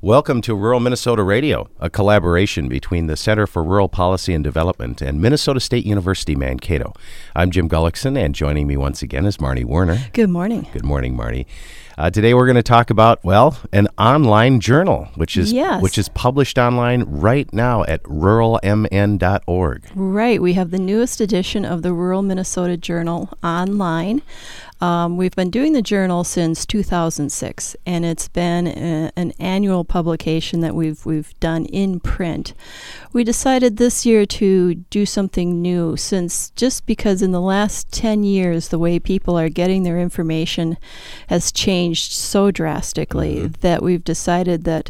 Welcome to Rural Minnesota Radio, a collaboration between the Center for Rural Policy and Development and Minnesota State University, Mankato. I'm Jim Gullickson, and joining me once again is Marnie Werner. Good morning. Good morning, Marnie. Today we're going to talk about, an online journal, which is published online right now at ruralmn.org. Right. We have the newest edition of the Rural Minnesota Journal online. We've been doing the journal since 2006, and it's been an annual publication that we've done in print. We decided this year to do something new, just because in the last 10 years, the way people are getting their information has changed so drastically that we've decided that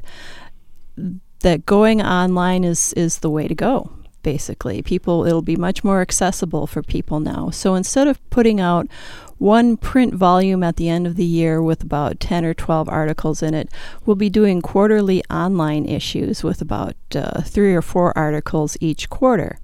going online is the way to go. Basically, it'll be much more accessible for people now. So instead of putting out one print volume at the end of the year with about 10 or 12 articles in it, we'll be doing quarterly online issues with about 3 or 4 articles each quarter.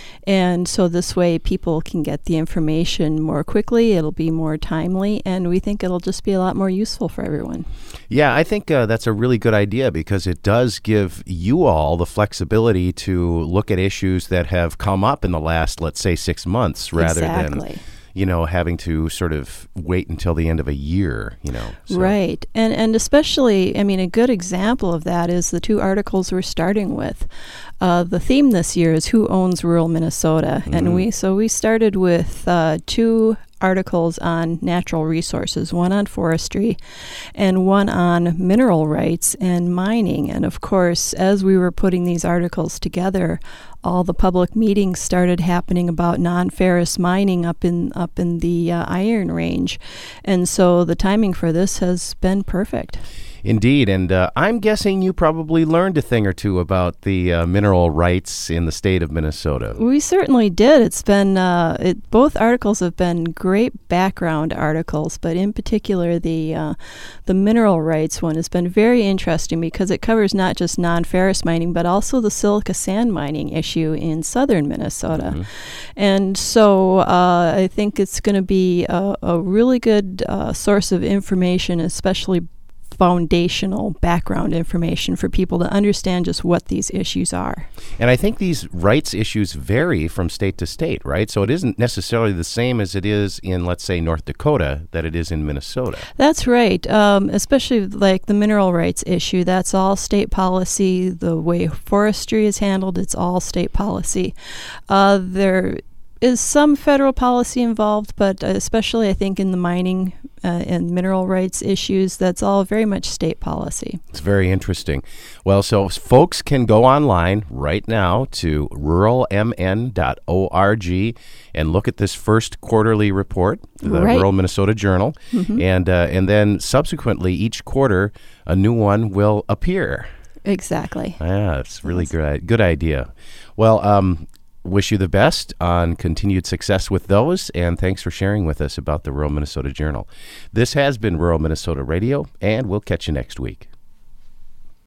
And so this way people can get the information more quickly, it'll be more timely, and we think it'll just be a lot more useful for everyone. Yeah, I think that's a really good idea because it does give you all the flexibility to look at issues that have come up in the last, let's say, 6 months rather than having to sort of wait until the end of a year, So. Right. And especially, a good example of that is the 2 articles we're starting with. The theme this year is Who Owns Rural Minnesota? And we started with 2 articles on natural resources, one on forestry and one on mineral rights and mining. And of course, as we were putting these articles together, all the public meetings started happening about non-ferrous mining up in the Iron Range. And so the timing for this has been perfect. Indeed, and I'm guessing you probably learned a thing or two about the mineral rights in the state of Minnesota. We certainly did. It's been both articles have been great background articles, but in particular the mineral rights one has been very interesting because it covers not just non-ferrous mining, but also the silica sand mining issue in southern Minnesota. And so I think it's going to be a really good source of information, especially foundational background information for people to understand just what these issues are. And I think these rights issues vary from state to state, right? So it isn't necessarily the same as it is in, let's say, North Dakota that it is in Minnesota. That's right. Especially like the mineral rights issue, that's all state policy. The way forestry is handled, it's all state policy. There is some federal policy involved, but especially I think in the mining and mineral rights issues, that's all very much state policy. It's very interesting. Well, so folks can go online right now to ruralmn.org and look at this first quarterly report, the Rural Minnesota Journal, and then subsequently each quarter a new one will appear. Exactly. Yeah, it's really good idea. Well, wish you the best on continued success with those, and thanks for sharing with us about the Rural Minnesota Journal. This has been Rural Minnesota Radio, and we'll catch you next week.